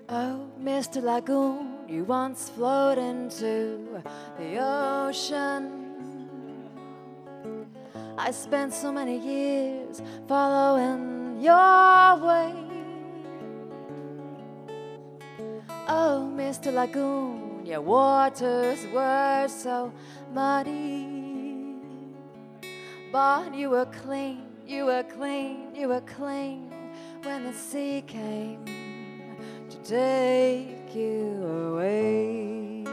Oh, Mr. Lagoon, you once flowed into the ocean. I spent so many years following your way. Oh, Mr. Lagoon, your waters were so muddy, but you were clean, you were clean, you were clean when the sea came to take you away.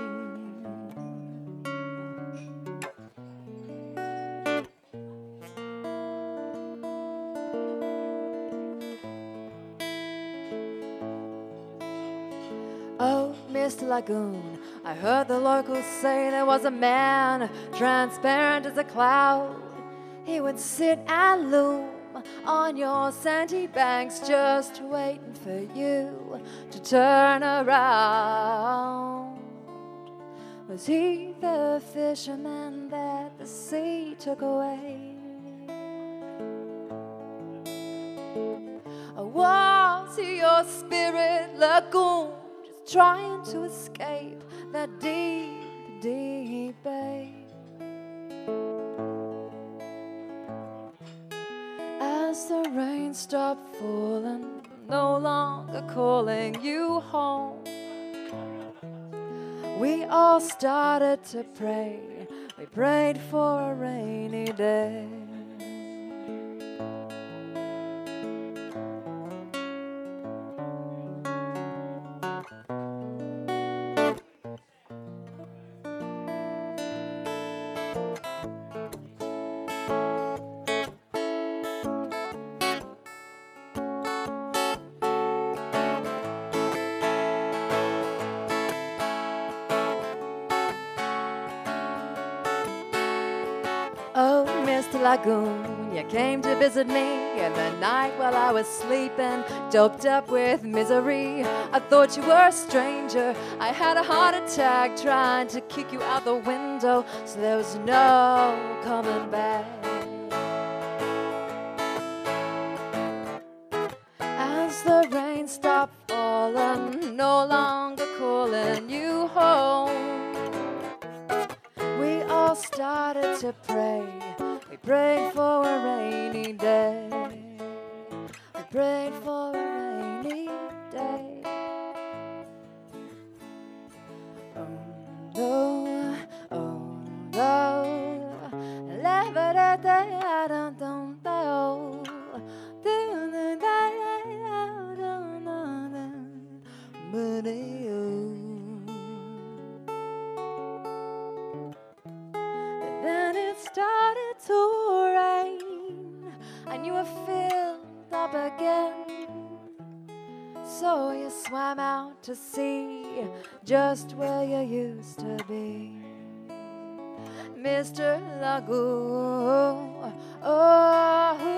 Oh, Mr. Lagoon, I heard the locals say there was a man transparent as a cloud. He would sit and loom on your sandy banks, just waiting for you to turn around. Was he the fisherman that the sea took away? Or was he your spirit lagoon, just trying to escape that deep, deep bay? As the rain stopped falling, no longer calling you home, we all started to pray. We prayed for a rainy day. Oh, Mr. Lagoon, you came to visit me in the night while I was sleeping, doped up with misery. I thought you were a stranger. I had a heart attack trying to kick you out the window, so there was no coming back. As the rain stopped falling, no longer calling you home, we all started to pray. We prayed for a rainy day. We prayed for a rainy day. Oh no, oh no, then it started to rain, and you were filled up again. So you swam out to sea, just where you used to be, Mr. Lagoon. Oh,